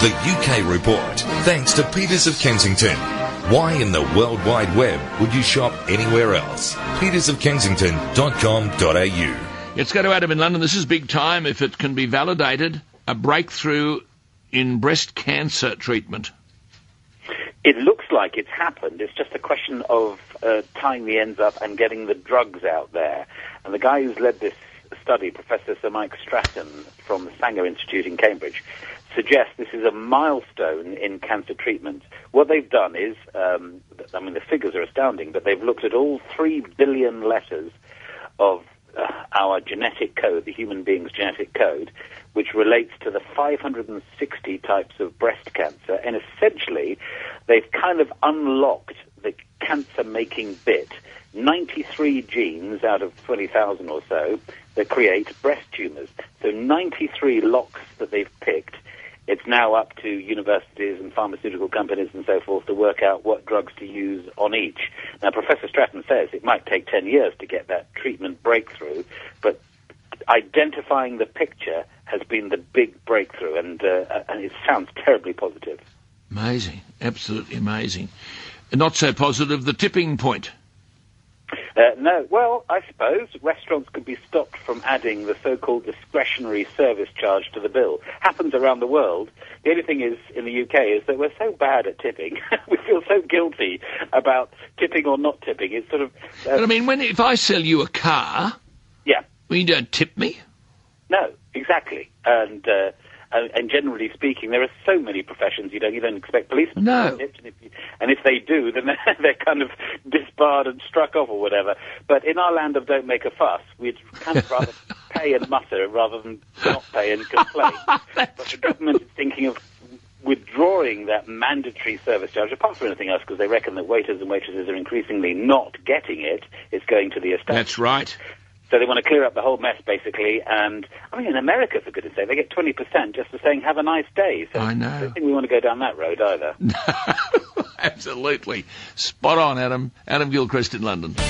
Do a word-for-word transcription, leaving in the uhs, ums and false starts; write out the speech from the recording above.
The U K Report, thanks to Peters of Kensington. Why in the World Wide Web would you shop anywhere else? peters of kensington dot com dot a u. Let's go to Adam in London. This is big time if it can be validated. A breakthrough in breast cancer treatment. It looks like it's happened. It's just a question of uh, tying the ends up and getting the drugs out there. And the guy who's led this study, Professor Sir Mike Stratton from the Sanger Institute in Cambridge, suggests this is a milestone in cancer treatment. What they've done is, um, I mean, the figures are astounding, but they've looked at all three billion letters of uh, our genetic code, the human being's genetic code, which relates to the five hundred sixty types of breast cancer, and essentially they've kind of unlocked the cancer-making bit, ninety-three genes out of twenty thousand or so that create breast tumors. So ninety-three locks that they've picked. It's now up to universities and pharmaceutical companies and so forth to work out what drugs to use on each. Now, Professor Stratton says it might take ten years to get that treatment breakthrough, but identifying the picture has been the big breakthrough, and, uh, and it sounds terribly positive. Amazing. Absolutely amazing. Not so positive, the tipping point. Uh, no, well, I suppose restaurants could be stopped from adding the so-called discretionary service charge to the bill. Happens around the world. The only thing is, in the U K, is that we're so bad at tipping. We feel so guilty about tipping or not tipping. It's sort of... Uh, but I mean, when if I sell you a car... Yeah. Well, you don't tip me? No, exactly. And... Uh, Uh, and generally speaking, there are so many professions you don't you don't expect policemen no. to be tipped, and if, you, and if they do, then they're, they're kind of disbarred and struck off or whatever. But in our land of don't make a fuss, we'd kind of rather pay and mutter rather than not pay and complain. But the government is thinking of withdrawing that mandatory service charge, apart from anything else, because they reckon that waiters and waitresses are increasingly not getting it. It's going to the establishment. That's right. So they want to clear up the whole mess, basically. And, I mean, in America, for goodness sake, they get twenty percent just for saying, have a nice day. So I know. I don't think we want to go down that road either. No, absolutely. Spot on, Adam. Adam Gilchrist in London.